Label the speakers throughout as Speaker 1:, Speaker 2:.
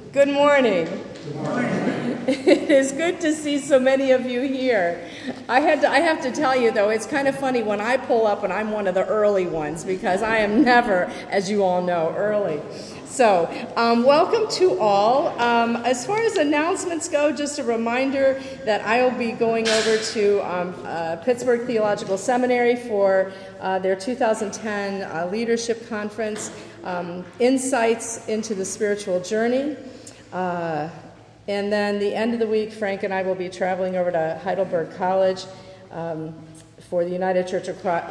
Speaker 1: Good morning.
Speaker 2: Good morning.
Speaker 1: It is good to see so many of you here. I have to tell you, though, it's kind of funny when I pull up and I'm one of the early ones because I am never, as you all know, early. So, welcome to all. As far as announcements go, just a reminder that I will be going over to Pittsburgh Theological Seminary for their 2010 Leadership Conference, Insights into the Spiritual Journey. And then the end of the week, Frank and I will be traveling over to Heidelberg College for the United Church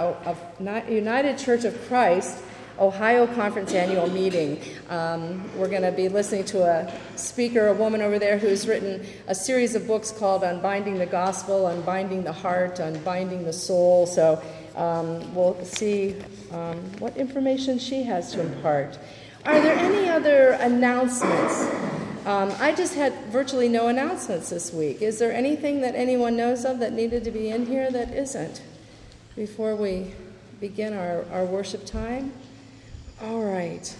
Speaker 1: of Christ Ohio Conference Annual Meeting. We're going to be listening to a speaker, a woman over there who's written a series of books called Unbinding the Gospel, Unbinding the Heart, Unbinding the Soul. So we'll see what information she has to impart. Are there any other announcements? I just had virtually no announcements this week. Is there anything that anyone knows of that needed to be in here that isn't before we begin our worship time? All right.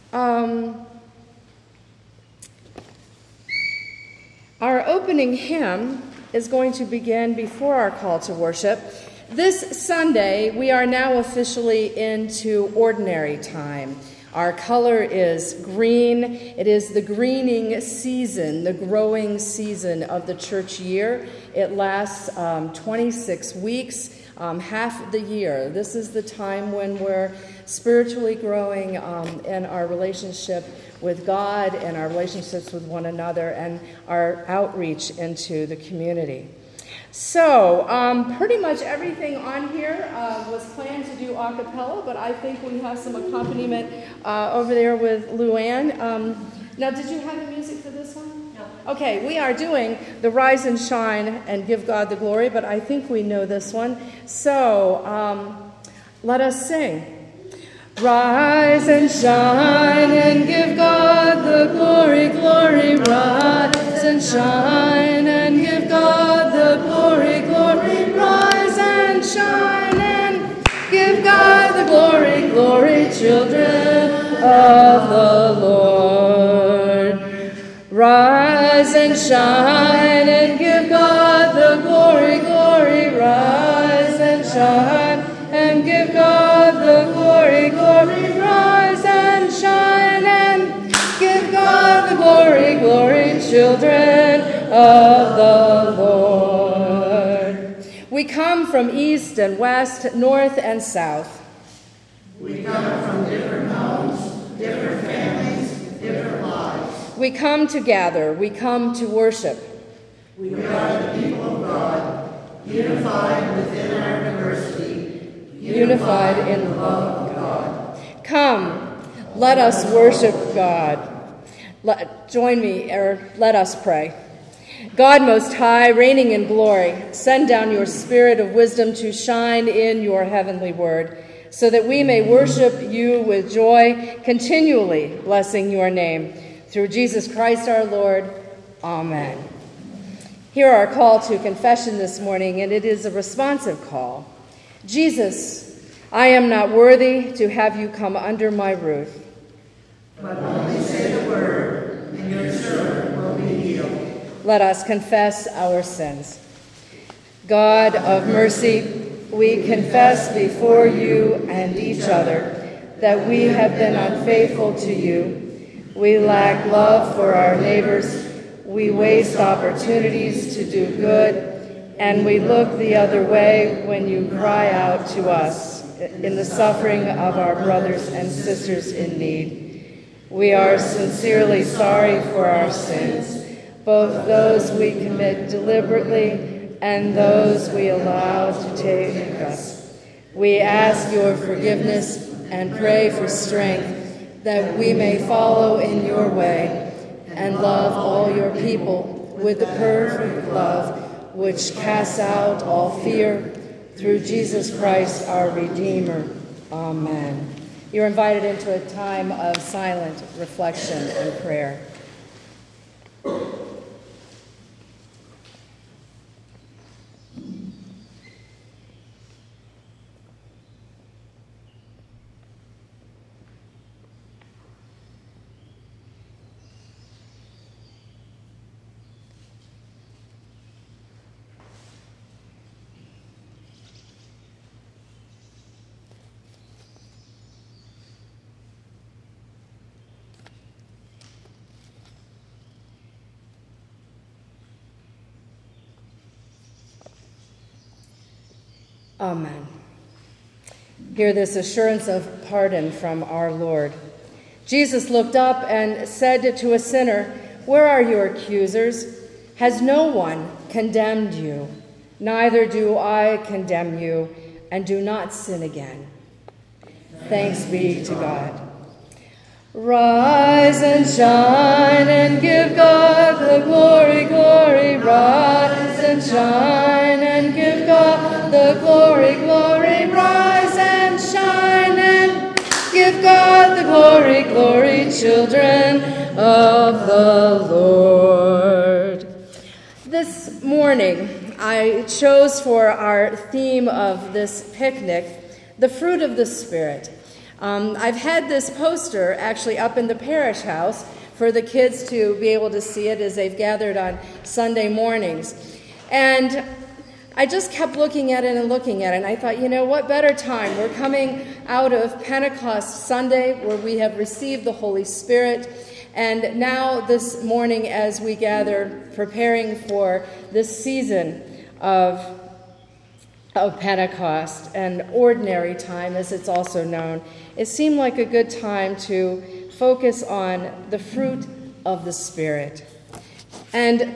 Speaker 1: Our opening hymn is going to begin before our call to worship. This Sunday, we are now officially into ordinary time. Our color is green. It is the greening season, the growing season of the church year. It lasts 26 weeks, half the year. This is the time when we're spiritually growing in our relationship with God and our relationships with one another and our outreach into the community. So, pretty much everything on here was planned to do a cappella, but I think we have some accompaniment over there with Luann. Now, did you have the music for this one? No. Okay, we are doing the Rise and Shine and Give God the Glory, but I think we know this one. So, let us sing. Rise and shine and give God the glory, glory. Rise and shine and give God the glory, glory. Rise and shine and give God the glory, glory. Children of the Lord. Rise and shine and give God the glory, glory. Rise and shine and give God the glory, glory. Rise and shine and give God the glory, glory. Children of the Lord. We come from east and west, north and south.
Speaker 2: We come from different homes, different families, different lives.
Speaker 1: We come to gather. We come to worship.
Speaker 2: We are the people of God, unified within our diversity,
Speaker 1: unified in the love of God. Come, let us worship God. Join me, or let us pray. God Most High, reigning in glory, send down your spirit of wisdom to shine in your heavenly word, so that we may worship you with joy, continually blessing your name. Through Jesus Christ our Lord. Amen. Hear our call to confession this morning, and it is a responsive call. Jesus, I am not worthy to have you come under my roof.
Speaker 2: But only say the word, and your servant will be healed.
Speaker 1: Let us confess our sins. God of mercy, we confess before you and each other that we have been unfaithful to you. We lack love for our neighbors. We waste opportunities to do good, and we look the other way when you cry out to us in the suffering of our brothers and sisters in need. We are sincerely sorry for our sins, both those we commit deliberately and those we allow to take us. We ask your forgiveness and pray for strength that we may follow in your way and love all your people with the perfect love which casts out all fear, through Jesus Christ our Redeemer. Amen. You're invited into a time of silent reflection and prayer. Amen. Hear this assurance of pardon from our Lord. Jesus looked up and said to a sinner, "Where are your accusers? Has no one condemned you? Neither do I condemn you, and do not sin again." Thanks be to God. Rise and shine and give God the glory, glory. Rise and shine and give God the glory, glory. Rise and shine and give God the glory, glory, children of the Lord. This morning, I chose for our theme of this picnic, the fruit of the Spirit. I've had this poster actually up in the parish house for the kids to be able to see it as they've gathered on Sunday mornings. And I just kept looking at it, and I thought, what better time? We're coming out of Pentecost Sunday, where we have received the Holy Spirit, and now this morning as we gather, preparing for this season of Pentecost, and ordinary time, as it's also known, it seemed like a good time to focus on the fruit of the Spirit. And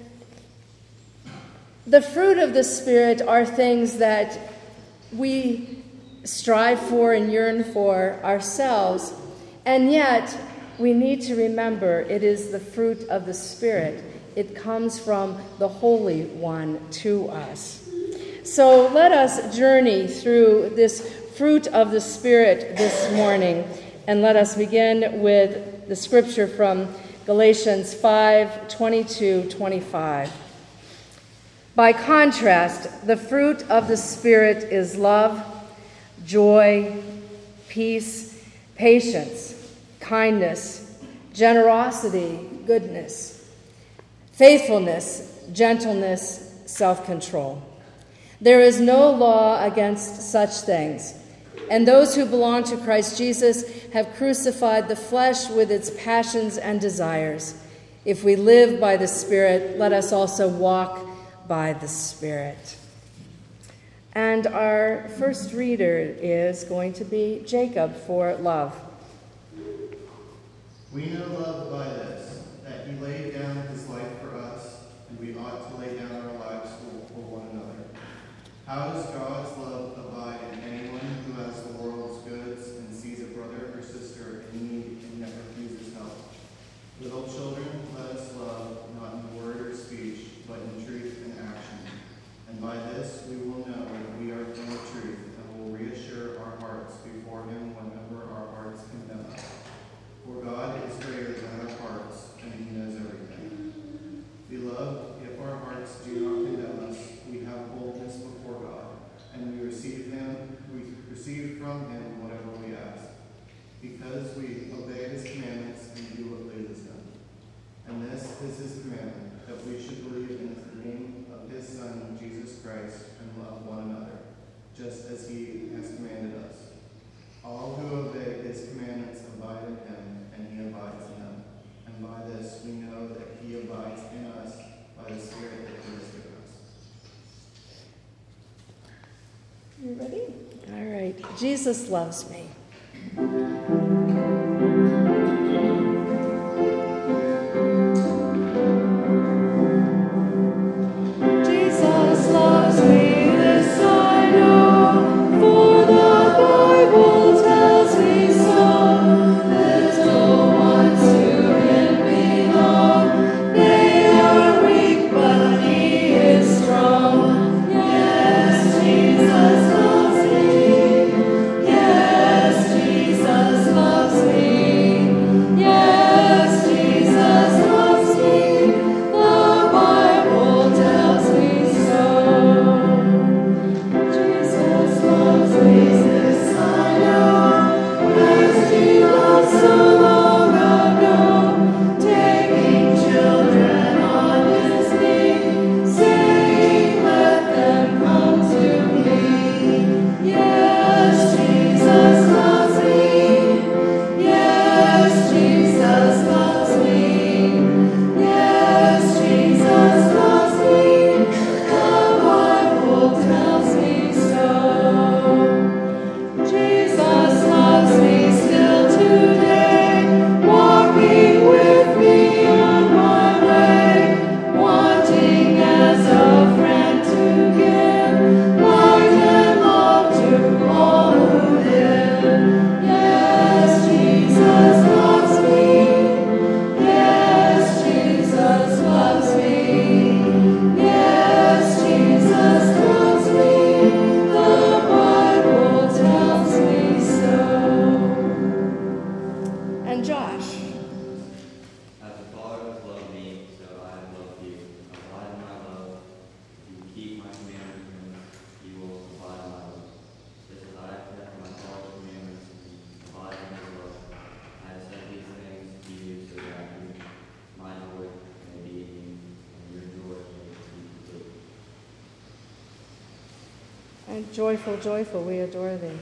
Speaker 1: the fruit of the Spirit are things that we strive for and yearn for ourselves, and yet we need to remember it is the fruit of the Spirit. It comes from the Holy One to us. So let us journey through this fruit of the Spirit this morning, and let us begin with the scripture from Galatians 5:22-25. By contrast, the fruit of the Spirit is love, joy, peace, patience, kindness, generosity, goodness, faithfulness, gentleness, self-control. There is no law against such things, and those who belong to Christ Jesus have crucified the flesh with its passions and desires. If we live by the Spirit, let us also walk by the Spirit. And our first reader is going to be Jacob for love.
Speaker 3: We know love by this, that he laid down his life for us, and we ought to lay down our lives for one another. How does God's love abide in anyone who has the world's goods and sees a brother or sister in need and yet refuses help? Little children, let us love, not in word or speech, but in truth and action. And by this we will know that we are from the truth, and will reassure our hearts before him whenever our hearts condemn us. For God is greater than our hearts, and he knows everything. Beloved, if our hearts do not condemn us, we have boldness before God, and we receive from him whatever we ask, because we obey his commandments and do what pleases him. And this is his commandment, that we should believe in the name of his Son, Jesus Christ, and love one another, just as he has commanded us. All who obey his commandments abide in him, and he abides in them. And by this we know that he abides in us by the Spirit that he has given us.
Speaker 1: You ready? All right. Jesus loves me. Jesus loves me, this I know, for the Bible tells me so. Little ones to him belong, they are weak, but he is strong. Yes, Jesus loves me. Yes, And joyful, joyful, we adore thee.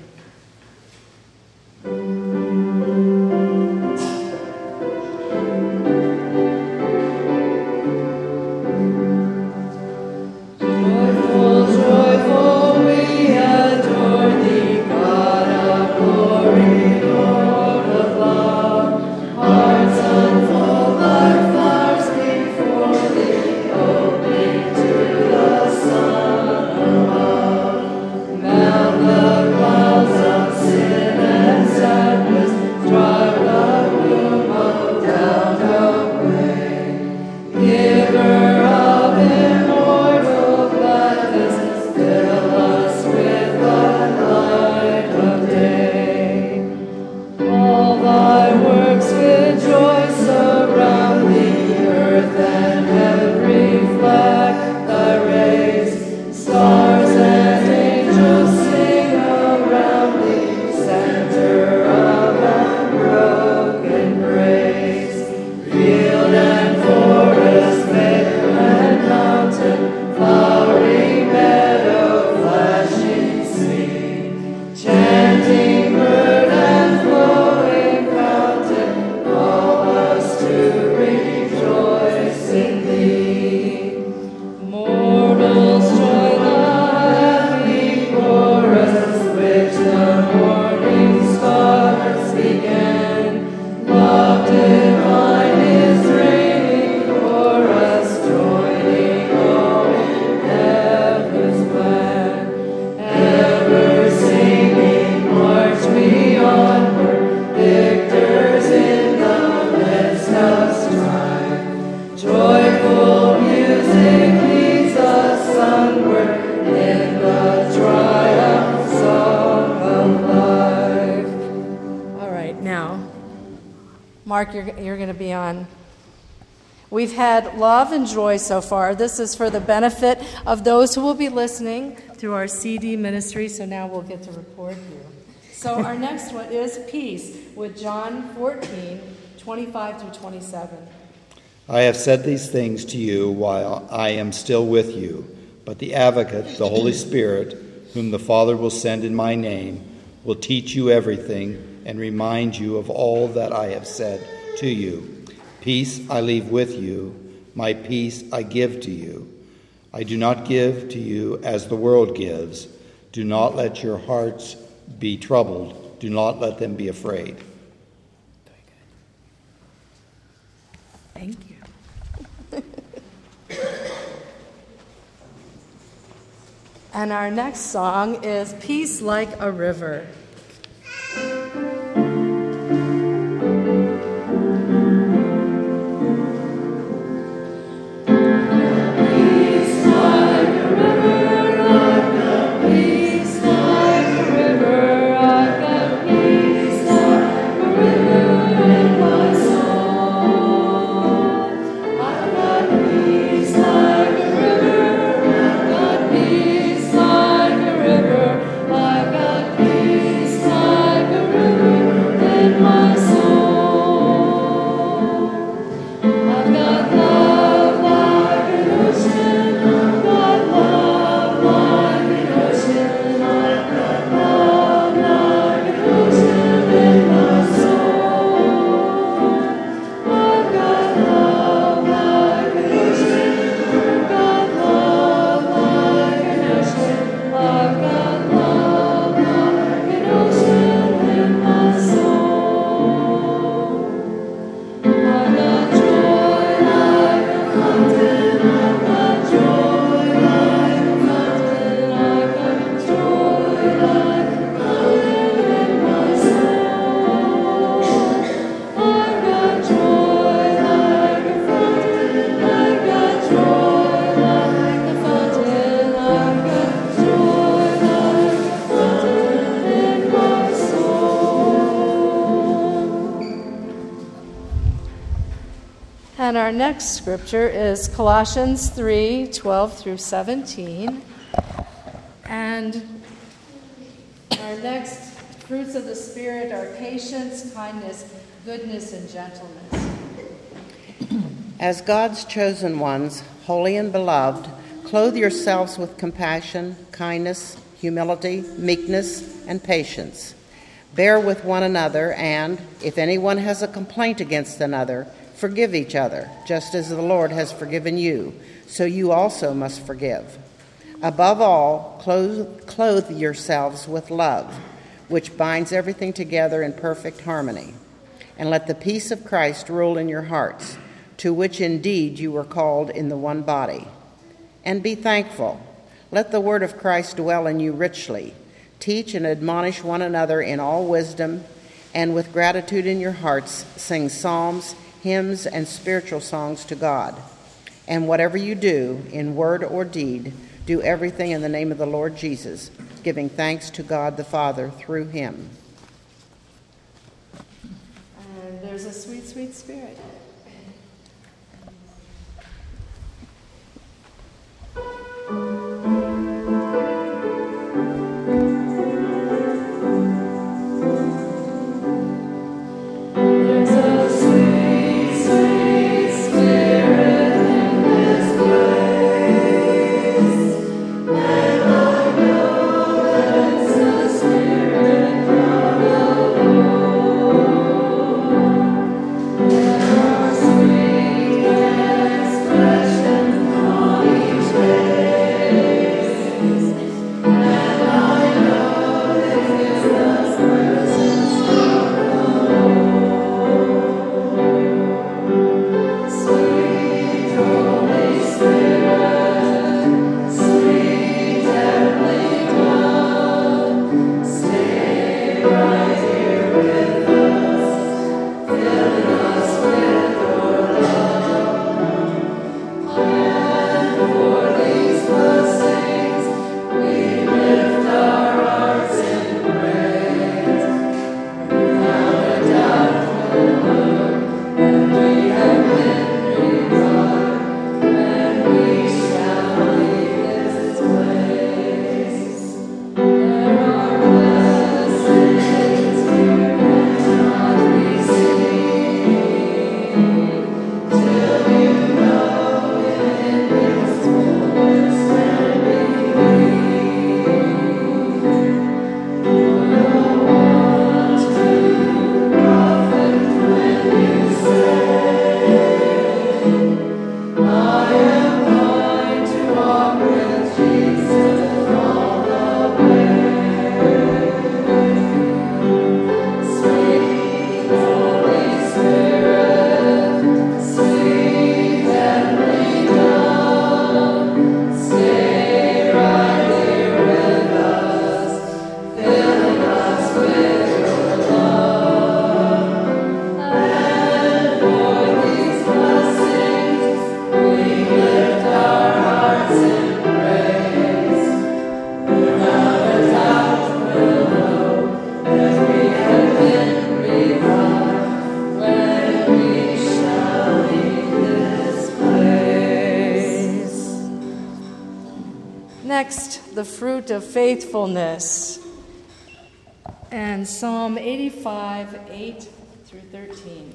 Speaker 1: Mark, you're going to be on. We've had love and joy so far. This is for the benefit of those who will be listening through our CD ministry, so now we'll get to record you. So our next one is peace with John 14:25 through 27.
Speaker 4: I have said these things to you while I am still with you, but the Advocate, the Holy Spirit, whom the Father will send in my name, will teach you everything and remind you of all that I have said to you. Peace I leave with you, my peace I give to you. I do not give to you as the world gives. Do not let your hearts be troubled. Do not let them be afraid.
Speaker 1: Thank you. And our next song is Peace Like a River. And our next scripture is Colossians 3:12 through 17. And our next fruits of the Spirit are patience, kindness, goodness, and gentleness.
Speaker 2: As God's chosen ones, holy and beloved, clothe yourselves with compassion, kindness, humility, meekness, and patience. Bear with one another, and, if anyone has a complaint against another, forgive each other, just as the Lord has forgiven you, so you also must forgive. Above all, clothe yourselves with love, which binds everything together in perfect harmony. And let the peace of Christ rule in your hearts, to which indeed you were called in the one body. And be thankful. Let the word of Christ dwell in you richly. Teach and admonish one another in all wisdom, and with gratitude in your hearts sing psalms, hymns, and spiritual songs to God. And whatever you do, in word or deed, do everything in the name of the Lord Jesus, giving thanks to God the Father through him.
Speaker 1: And there's a sweet, sweet spirit. Next, the fruit of faithfulness. And Psalm 85, 8 through 13.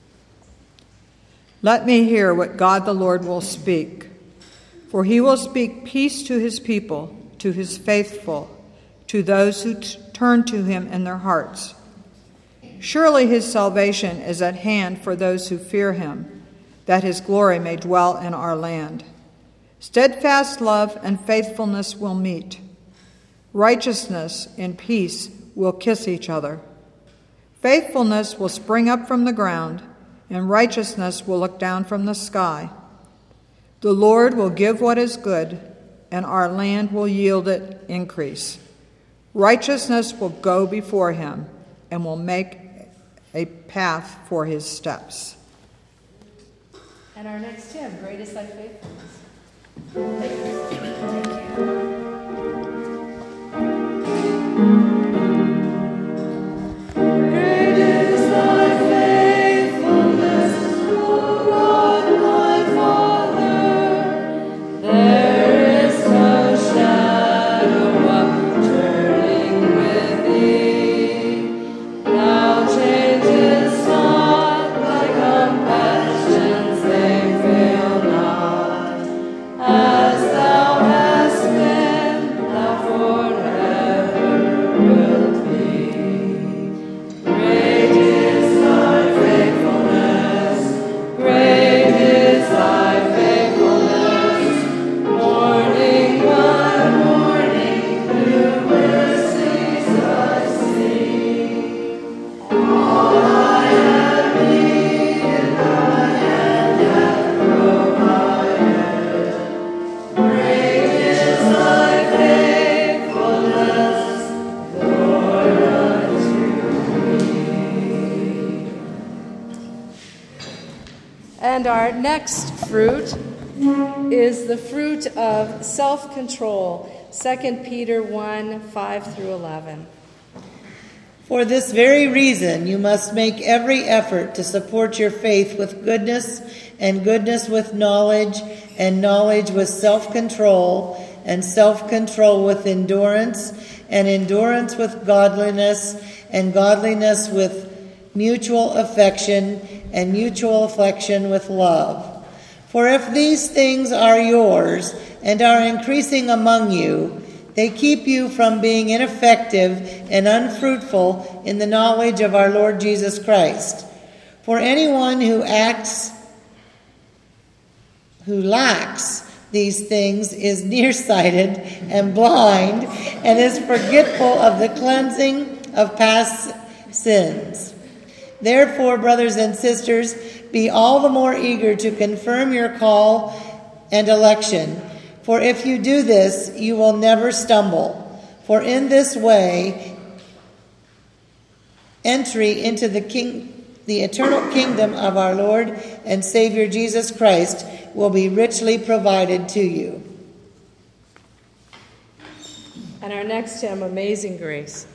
Speaker 5: Let me hear what God the Lord will speak. For he will speak peace to his people, to his faithful, to those who turn to him in their hearts. Surely his salvation is at hand for those who fear him, that his glory may dwell in our land. Steadfast love and faithfulness will meet. Righteousness and peace will kiss each other. Faithfulness will spring up from the ground, and righteousness will look down from the sky. The Lord will give what is good, and our land will yield it increase. Righteousness will go before him, and will make a path for his steps.
Speaker 1: And our next hymn, Great is Thy Faithfulness.
Speaker 6: As thou hast been.
Speaker 1: And our next fruit is the fruit of self-control, 2 Peter 1, 5 through 11.
Speaker 6: For this very reason, you must make every effort to support your faith with goodness, and goodness with knowledge, and knowledge with self-control, and self-control with endurance, and endurance with godliness, and godliness with mutual affection, and mutual affection with love. For if these things are yours and are increasing among you, they keep you from being ineffective and unfruitful in the knowledge of our Lord Jesus Christ. For anyone who lacks these things is nearsighted and blind and is forgetful of the cleansing of past sins. Therefore, brothers and sisters, be all the more eager to confirm your call and election. For if you do this, you will never stumble. For in this way, entry into the eternal kingdom of our Lord and Savior Jesus Christ will be richly provided to you.
Speaker 1: And our next hymn, Amazing Grace.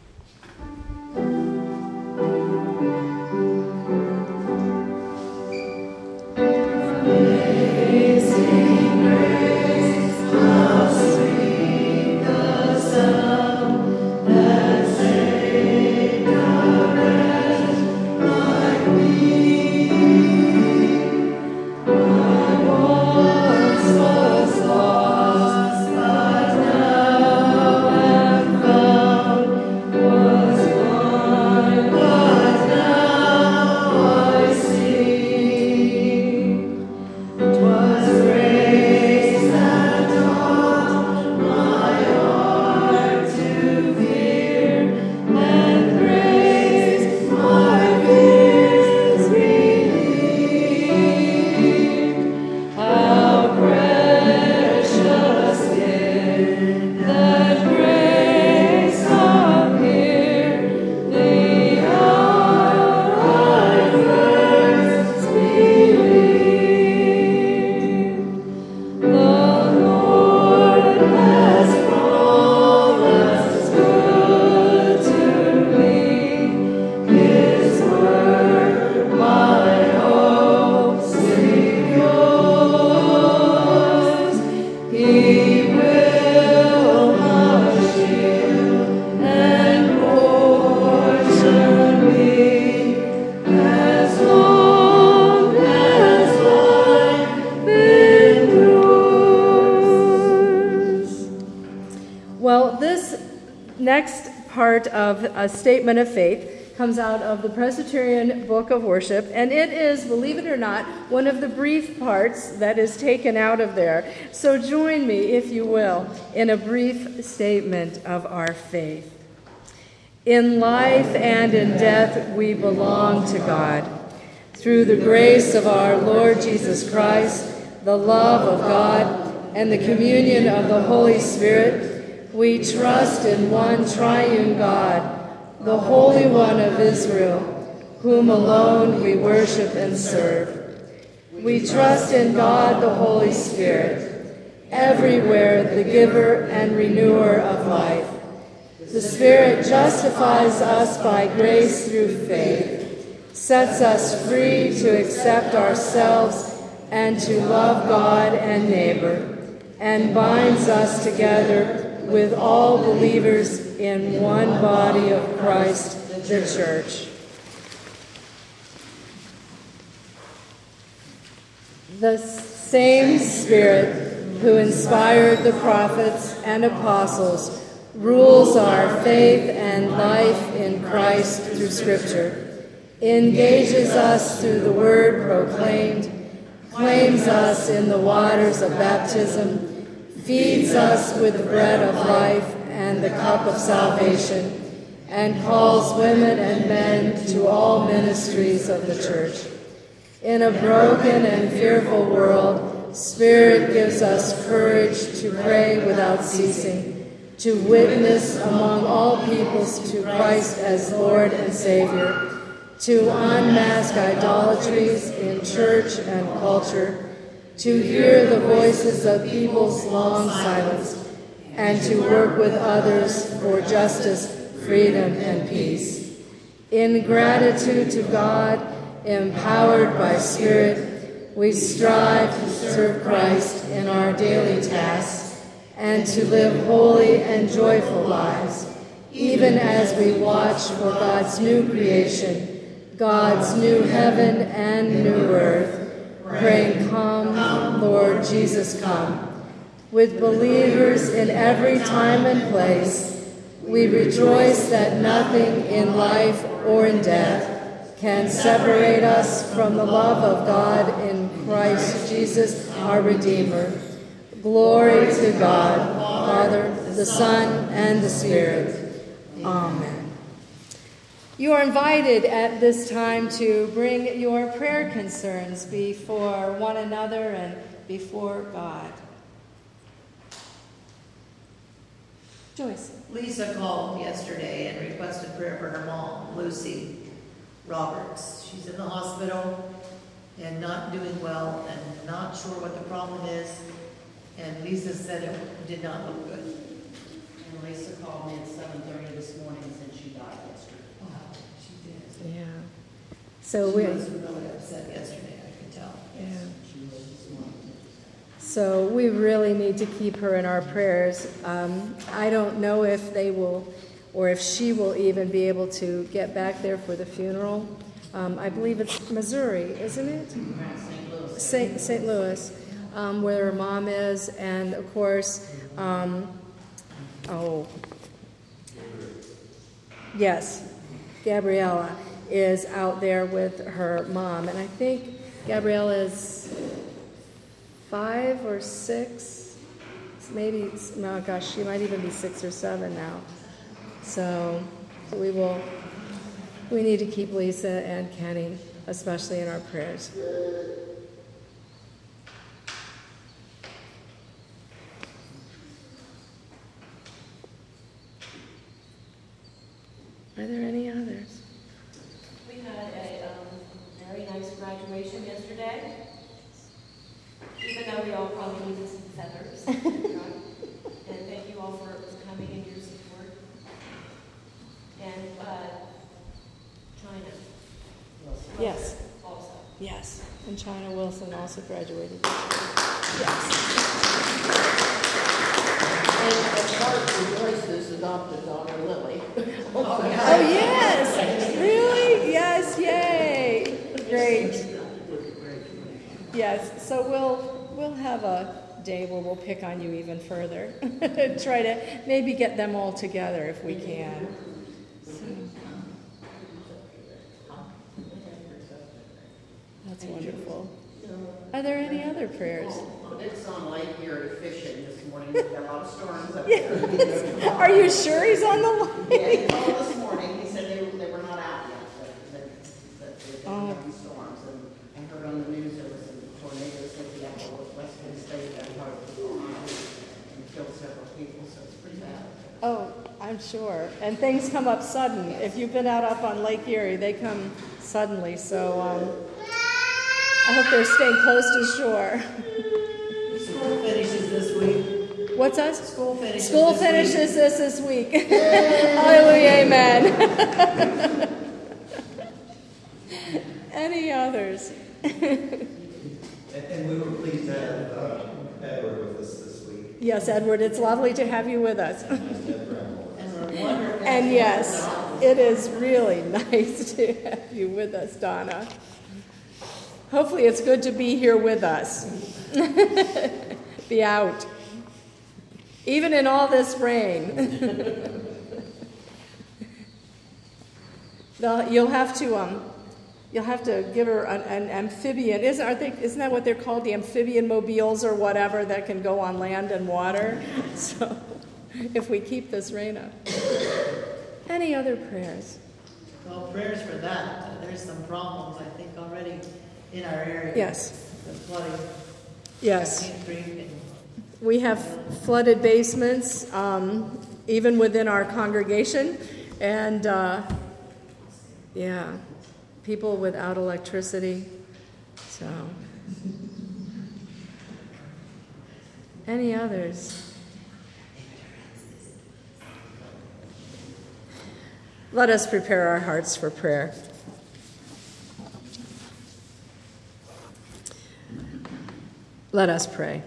Speaker 1: Of a statement of faith comes out of the Presbyterian Book of Worship, and it is, believe it or not, one of the brief parts that is taken out of there. So join me, if you will, in a brief statement of our faith. In life and in death we belong to God. Through the grace of our Lord Jesus Christ, the love of God, and the communion of the Holy Spirit, we trust in one triune God, the Holy One of Israel, whom alone we worship and serve. We trust in God, the Holy Spirit, everywhere the giver and renewer of life. The Spirit justifies us by grace through faith, sets us free to accept ourselves and to love God and neighbor, and binds us together with all believers in one body of Christ, the Church. The same Spirit who inspired the prophets and apostles rules our faith and life in Christ through Scripture, engages us through the word proclaimed, claims us in the waters of baptism, feeds us with the bread of life and the cup of salvation, and calls women and men to all ministries of the Church. In a broken and fearful world, Spirit gives us courage to pray without ceasing, to witness among all peoples to Christ as Lord and Savior, to unmask idolatries in church and culture, to hear the voices of people's long silence, and to work with others for justice, freedom, and peace. In gratitude to God, empowered by Spirit, we strive to serve Christ in our daily tasks and to live holy and joyful lives, even as we watch for God's new creation, God's new heaven and new earth, praying, "Come, Lord Jesus, come." With believers in every time and place, we rejoice that nothing in life or in death can separate us from the love of God in Christ Jesus, our Redeemer. Glory to God, Father, the Son, and the Spirit. Amen. You are invited at this time to bring your prayer concerns before one another and before God. Joyce.
Speaker 7: Lisa called yesterday and requested prayer for her mom, Lucy Roberts. She's in the hospital and not doing well and not sure what the problem is. And Lisa said it did not look good.
Speaker 2: And Lisa called me at 7:30 this morning and said she died yesterday.
Speaker 7: Wow, she did.
Speaker 1: Yeah. So
Speaker 7: She
Speaker 1: we.
Speaker 7: was really upset yesterday, I could tell.
Speaker 1: Yeah.
Speaker 2: She was this morning.
Speaker 1: So we really need to keep her in our prayers. I don't know if they will, or if she will even be able to get back there for the funeral. I believe it's Missouri, isn't it? St. Louis, where her mom is, and of course, yes, Gabriella is out there with her mom, and I think Gabriella is 5 or 6, maybe. Oh gosh, she might even be 6 or 7 now. So we need to keep Lisa and Kenny, especially in our prayers. Are there any others?
Speaker 8: We had a very nice graduation yesterday, even though we all probably needed some feathers. And thank you all for coming and your support. And China.
Speaker 1: Yes.
Speaker 8: Also.
Speaker 1: Yes. And China Wilson also graduated. Yes.
Speaker 2: And Mark Joyce's adopted daughter, Lily.
Speaker 1: Oh, yes. Really? Yes. Yay. Great. Yes. So we'll have a day where we'll pick on you even further. Try to maybe get them all together if we can. That's wonderful. Are there any other prayers?
Speaker 2: It's on Lake Erie fishing this morning. There are a lot of storms up
Speaker 1: Yes.
Speaker 2: there.
Speaker 1: Are you sure he's on the
Speaker 2: Yeah,
Speaker 1: line?
Speaker 2: he called this morning. He said they were not out yet, that they were having storms. And I heard on the news there was some tornadoes hit the upper western state that part of the and killed several people, so it's pretty bad.
Speaker 1: Oh, I'm sure. And things come up sudden. If you've been out up on Lake Erie, they come suddenly. So I hope they're staying close to shore.
Speaker 7: School finishes this week.
Speaker 1: What's that?
Speaker 7: School finishes
Speaker 1: School
Speaker 7: this
Speaker 1: finishes this week. Hallelujah, amen. Any others?
Speaker 9: And we were pleased to have Edward with us this week.
Speaker 1: Yes, Edward, it's lovely to have you with us.
Speaker 7: And we're wonderful.
Speaker 1: And yes, it is really nice to have you with us, Donna. Hopefully it's good to be here with us. Be out. Even in all this rain. You'll have to give her an amphibian. Isn't that what they're called? The amphibian mobiles or whatever that can go on land and water. So if we keep this rain up. Any other prayers?
Speaker 7: Well, prayers for that. There's some problems, I think, already in our area.
Speaker 1: Yes.
Speaker 7: The flooding.
Speaker 1: Yes.
Speaker 7: Can't Creek and
Speaker 1: We have flooded basements, even within our congregation. And, yeah. people without electricity. So, any others? Let us prepare our hearts for prayer. Let us pray.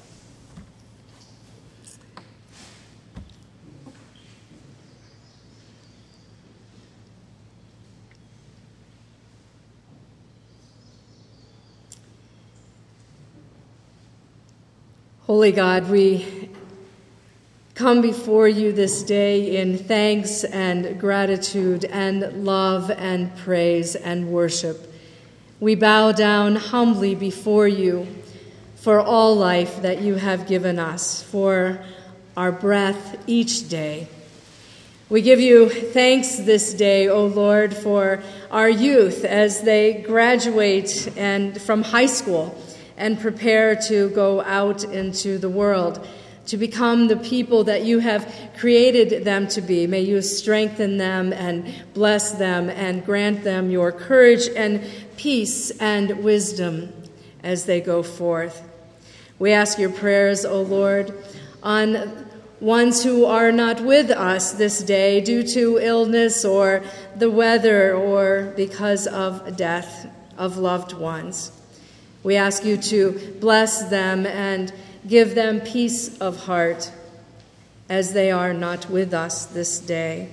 Speaker 1: Holy God, we come before you this day in thanks and gratitude and love and praise and worship. We bow down humbly before you for all life that you have given us, for our breath each day. We give you thanks this day, O Lord, for our youth as they graduate from high school and prepare to go out into the world to become the people that you have created them to be. May you strengthen them and bless them and grant them your courage and peace and wisdom as they go forth. We ask your prayers, O Lord, on ones who are not with us this day due to illness or the weather or because of death of loved ones. We ask you to bless them and give them peace of heart as they are not with us this day.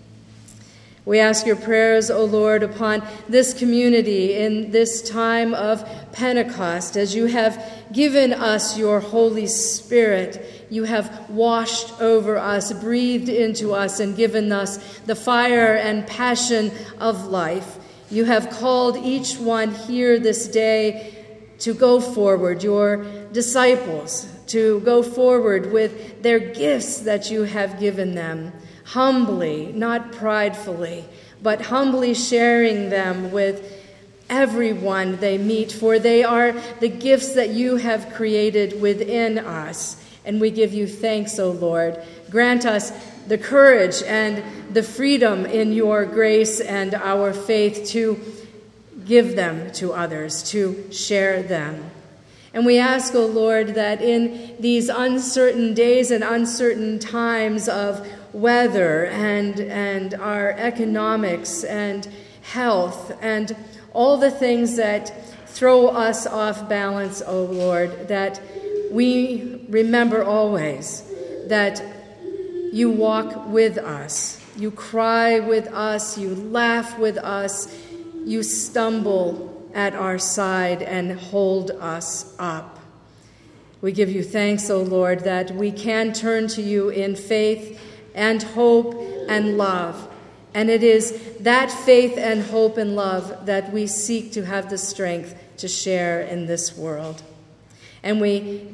Speaker 1: We ask your prayers, O Lord, upon this community in this time of Pentecost. As you have given us your Holy Spirit, you have washed over us, breathed into us, and given us the fire and passion of life. You have called each one here this day to go forward, your disciples, to go forward with their gifts that you have given them, humbly, not pridefully, but humbly sharing them with everyone they meet, for they are the gifts that you have created within us. And we give you thanks, O Lord. Grant us the courage and the freedom in your grace and our faith to give them to others, to share them. And we ask, O Lord, that in these uncertain days and uncertain times of weather and our economics and health and all the things that throw us off balance, O Lord, that we remember always that you walk with us, you cry with us, you laugh with us, you stumble at our side and hold us up. We give you thanks, O Lord, that we can turn to you in faith and hope and love. And it is that faith and hope and love that we seek to have the strength to share in this world. And we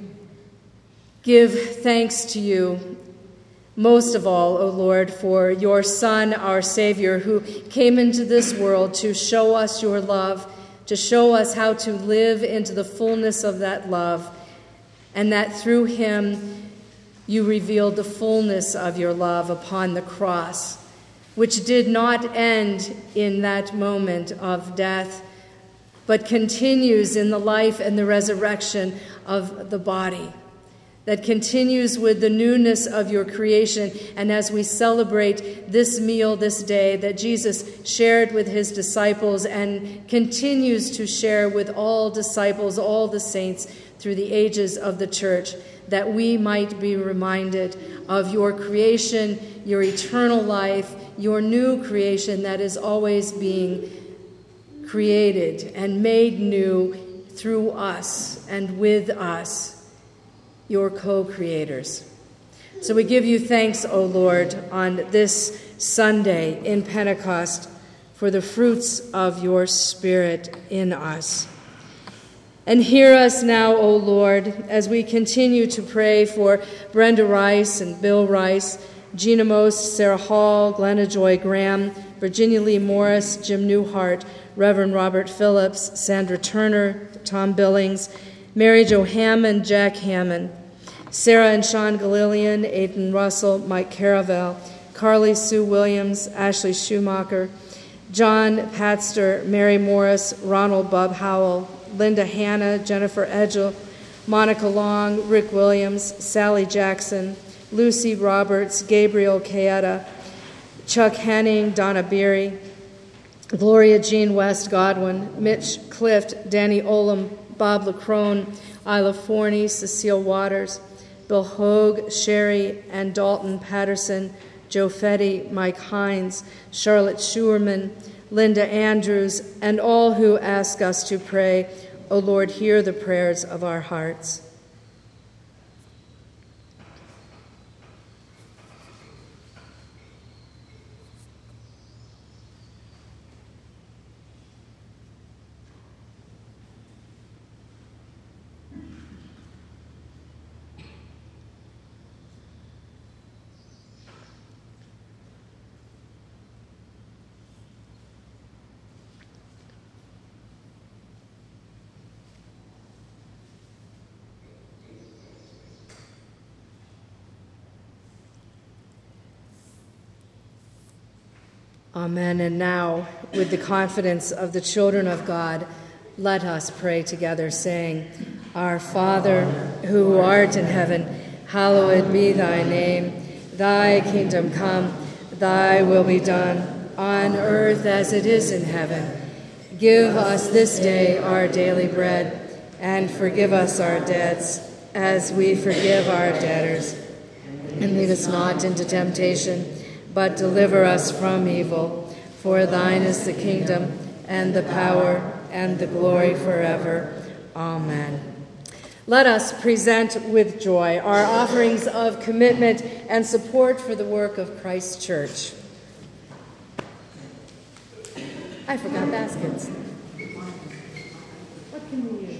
Speaker 1: give thanks to you most of all, O Lord, for your Son, our Savior, who came into this world to show us your love, to show us how to live into the fullness of that love, and that through him you revealed the fullness of your love upon the cross, which did not end in that moment of death, but continues in the life and the resurrection of the body, that continues with the newness of your creation. And as we celebrate this meal this day that Jesus shared with his disciples and continues to share with all disciples, all the saints through the ages of the church, that we might be reminded of your creation, your eternal life, your new creation that is always being created and made new through us and with us, your co-creators. So we give you thanks, O Lord, on this Sunday in Pentecost for the fruits of your Spirit in us. And hear us now, O Lord, as we continue to pray for Brenda Rice and Bill Rice, Gina Most, Sarah Hall, Glenna Joy Graham, Virginia Lee Morris, Jim Newhart, Reverend Robert Phillips, Sandra Turner, Tom Billings, Mary Jo Hammond, Jack Hammond, Sarah and Sean Galillian, Aiden Russell, Mike Caravel, Carly Sue Williams, Ashley Schumacher, John Patster, Mary Morris, Ronald Bub Howell, Linda Hanna, Jennifer Edgell, Monica Long, Rick Williams, Sally Jackson, Lucy Roberts, Gabriel Caeta, Chuck Henning, Donna Beery, Gloria Jean West Godwin, Mitch Clift, Danny Olam, Bob Lacrone, Isla Forney, Cecile Waters, Bill Hogue, Sherry and Dalton Patterson, Joe Fetty, Mike Hines, Charlotte Schuerman, Linda Andrews, and all who ask us to pray, O Lord, hear the prayers of our hearts. Amen. And now, with the confidence of the children of God, let us pray together, saying, Our Father, who art in heaven, hallowed be thy name. Thy kingdom come, thy will be done, on earth as it is in heaven. Give us this day our daily bread, and forgive us our debts, as we forgive our debtors. And lead us not into temptation, but deliver us from evil. For thine is the kingdom, and the power, and the glory forever. Amen. Let us present with joy our offerings of commitment and support for the work of Christ Church. I forgot baskets. What can we use?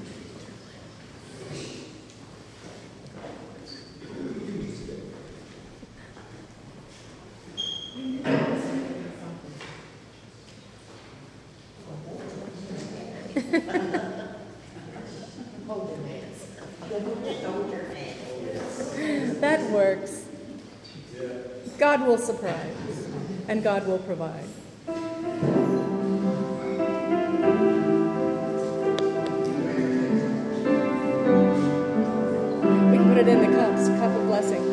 Speaker 1: That works. God will surprise, and God will provide. We can put it in the cups, cup of blessing.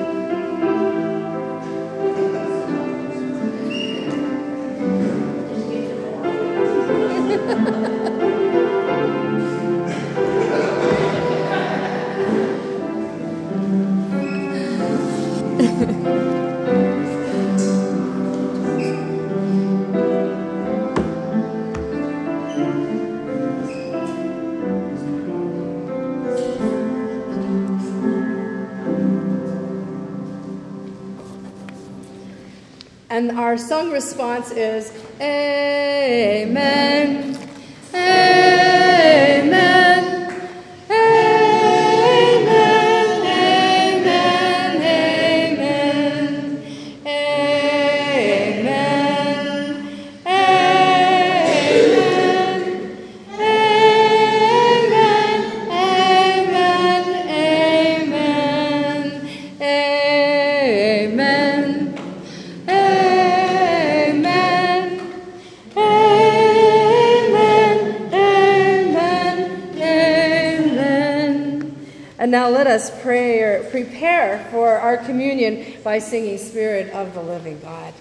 Speaker 1: And our song response is, Amen, Amen, Amen, Amen, Amen, Amen, And now let us prepare for our communion by singing Spirit of the Living God.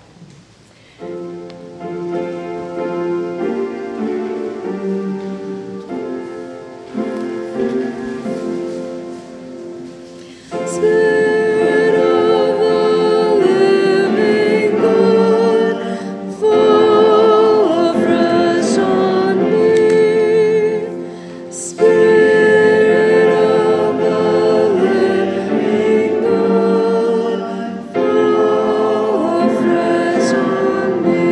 Speaker 10: Fresh on me.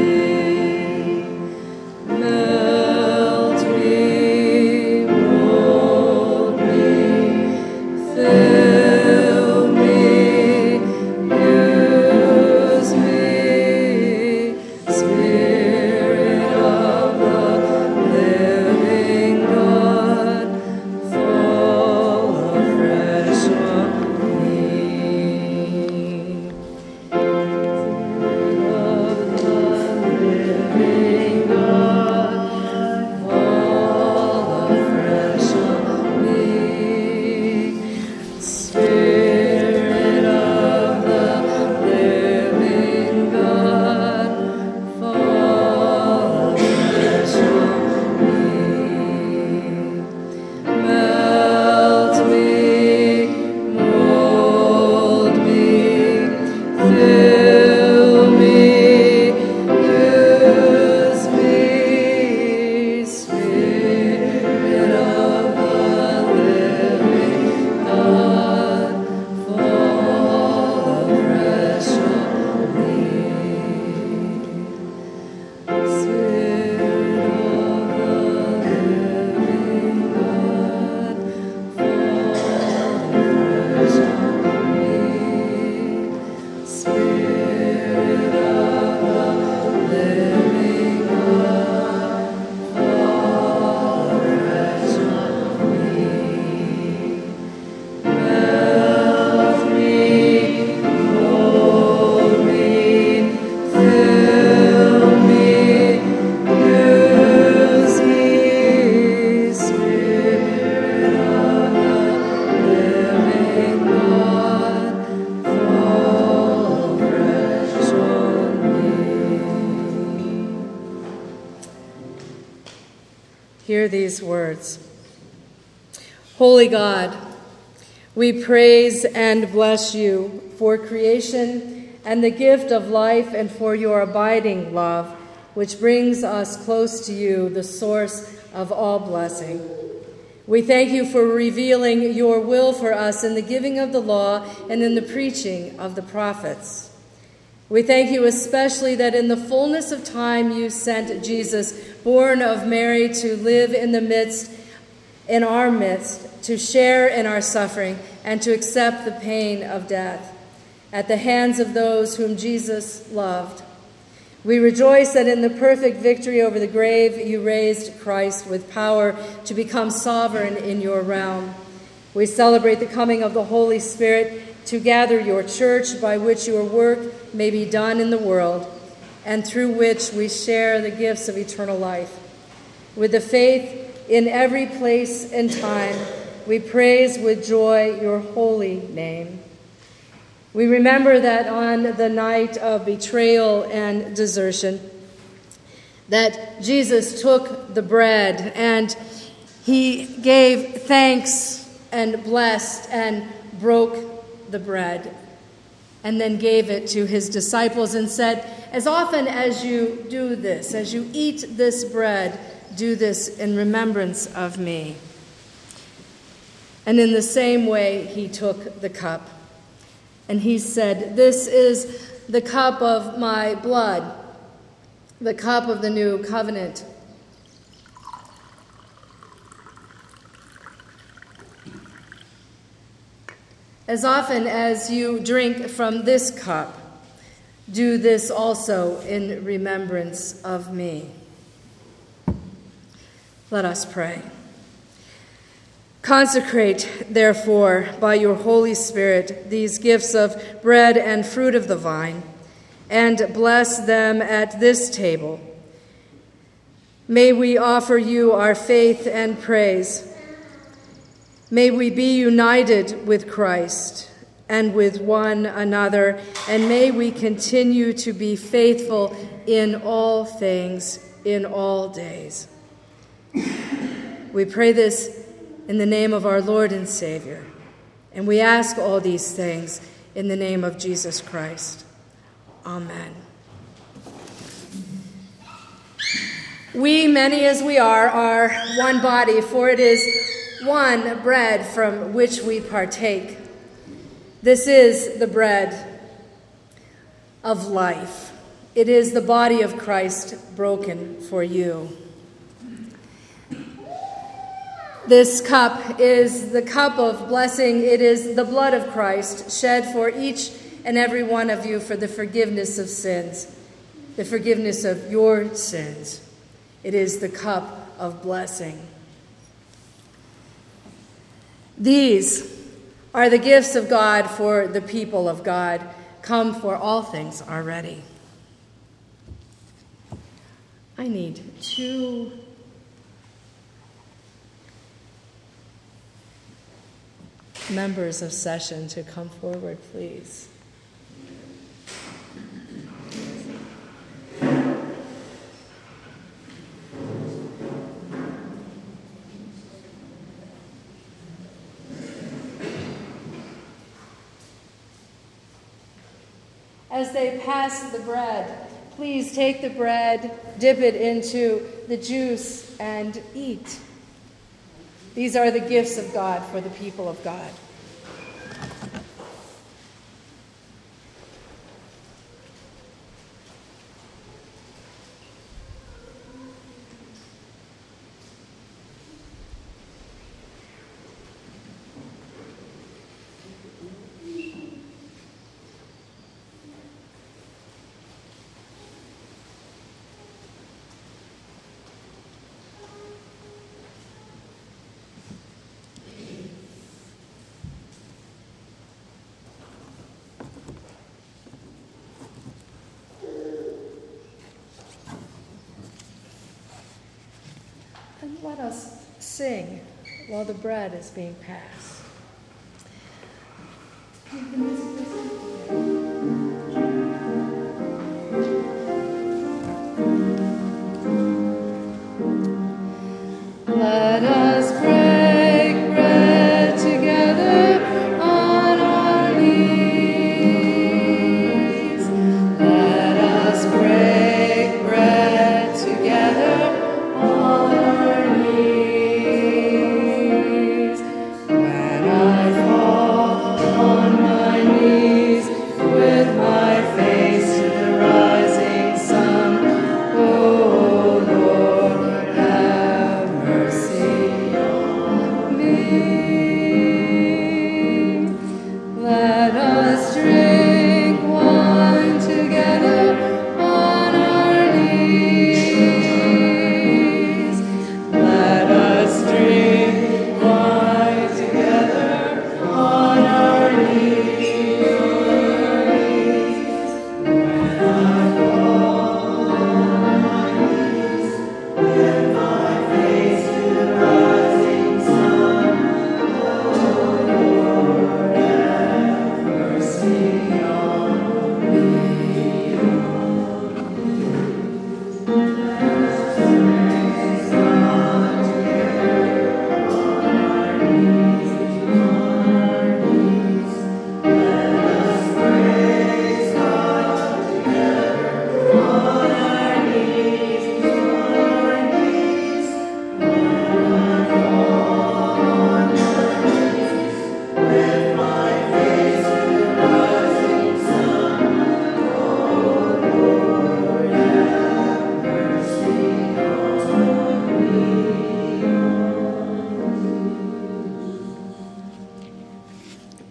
Speaker 1: hear these words. Holy God, we praise and bless you for creation and the gift of life and for your abiding love, which brings us close to you, the source of all blessing. We thank you for revealing your will for us in the giving of the law and in the preaching of the prophets. We thank you especially that in the fullness of time you sent Jesus, born of Mary, to live in our midst, to share in our suffering, and to accept the pain of death at the hands of those whom Jesus loved. We rejoice that in the perfect victory over the grave, you raised Christ with power to become sovereign in your realm. We celebrate the coming of the Holy Spirit to gather your church, by which your work may be done in the world, and through which we share the gifts of eternal life. With the faith in every place and time, we praise with joy your holy name. We remember that on the night of betrayal and desertion, that Jesus took the bread and he gave thanks and blessed and broke the bread, and then gave it to his disciples and said, as often as you do this, as you eat this bread, do this in remembrance of me. And in the same way, he took the cup. And he said, this is the cup of my blood, the cup of the new covenant. As often as you drink from this cup, do this also in remembrance of me. Let us pray. Consecrate, therefore, by your Holy Spirit, these gifts of bread and fruit of the vine, and bless them at this table. May we offer you our faith and praise. May we be united with Christ and with one another, and may we continue to be faithful in all things, in all days. We pray this in the name of our Lord and Savior, and we ask all these things in the name of Jesus Christ. Amen. We, many as we are one body, for it is one bread from which we partake. This is the bread of life. It is the body of Christ broken for you. This cup is the cup of blessing. It is the blood of Christ shed for each and every one of you for the forgiveness of sins, the forgiveness of your sins. It is the cup of blessing. These are the gifts of God for the people of God. Come, for all things are ready. I need 2 members of session to come forward, please. As they pass the bread, please take the bread, dip it into the juice, and eat. These are the gifts of God for the people of God. And let us sing while the bread is being passed.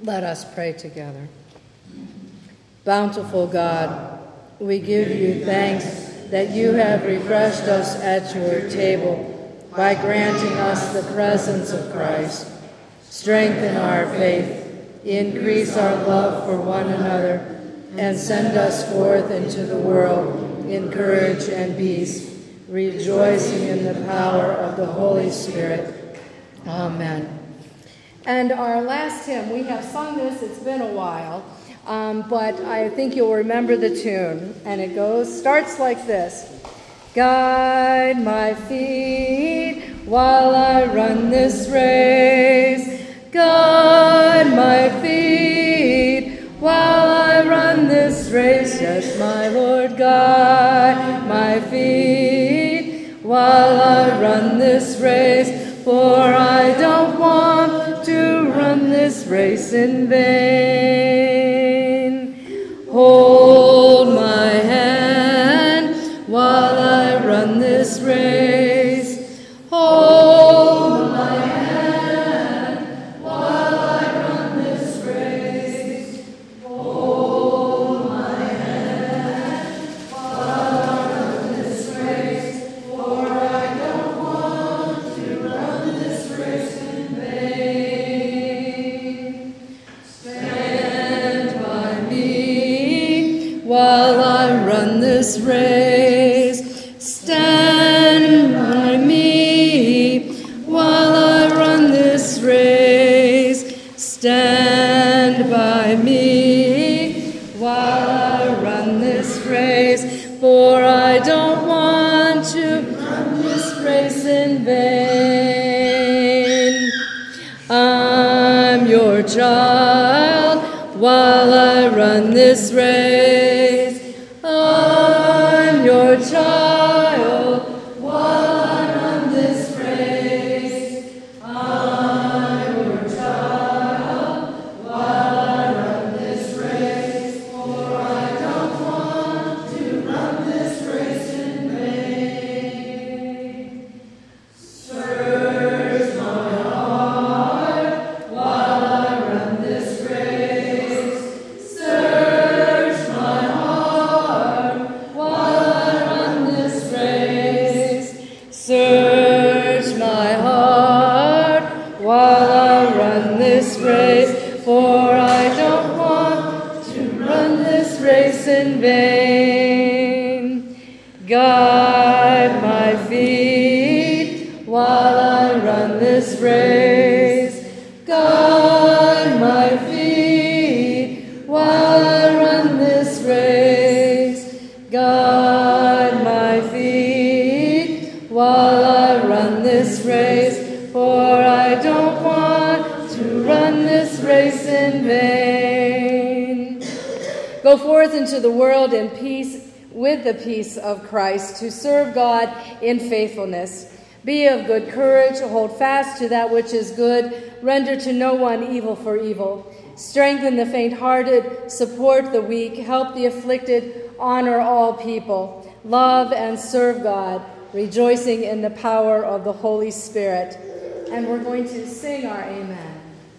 Speaker 1: Let us pray together. Bountiful God, we give you thanks that you have refreshed us at your table by granting us the presence of Christ. Strengthen our faith, increase our love for one another, and send us forth into the world in courage and peace, rejoicing in the power of the Holy Spirit. Amen. And our last hymn, we have sung this, it's been a while, but I think you'll remember the tune. And it starts like this. Guide my feet while I run this race. Guide my feet while I run this race. Yes, my Lord, guide my feet while I run this race. For I don't want to run this race in vain. Hold my hand while I run this race. Hold my hand while I run this race. Hold my hand while I run this race. For I don't want to run this race in vain. Stand by me while I run this race. Stand by me while I run this race. Stand by me while I run this race. For I don't want to run this race in vain. I'm your child while I run this race. I'm your child while I run this race. I'm your child while I run this race. For I don't want to run this race in vain. Search my heart while I run this race. Search my heart while I run this race. Search my heart while I run this race. For I don't want to run this race in vain. Guide my feet while I run this race. Guide my feet while I run this race. Guide my feet while I run this race. For I don't want to run this race in vain. Go forth into the world in peace, with the peace of Christ, to serve God in faithfulness. Be of good courage, hold fast to that which is good, render to no one evil for evil. Strengthen the faint-hearted, support the weak, help the afflicted, honor all people. Love and serve God, rejoicing in the power of the Holy Spirit. And we're going to sing our amen.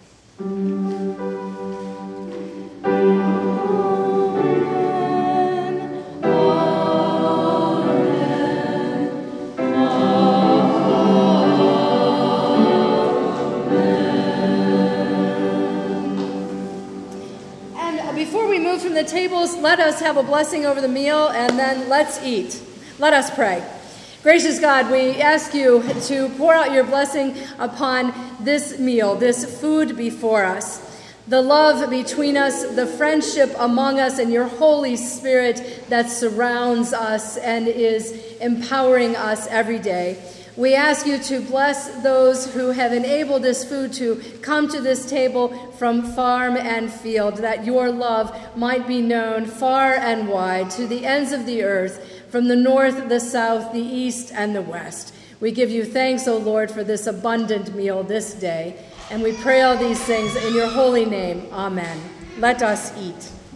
Speaker 1: Before we move from the tables, let us have a blessing over the meal, and then let's eat. Let us pray. Gracious God, we ask you to pour out your blessing upon this meal, this food before us, the love between us, the friendship among us, and your Holy Spirit that surrounds us and is empowering us every day. We ask you to bless those who have enabled this food to come to this table from farm and field, that your love might be known far and wide to the ends of the earth, from the north, the south, the east, and the west. We give you thanks, O Lord, for this abundant meal this day, and we pray all these things in your holy name. Amen. Let us eat.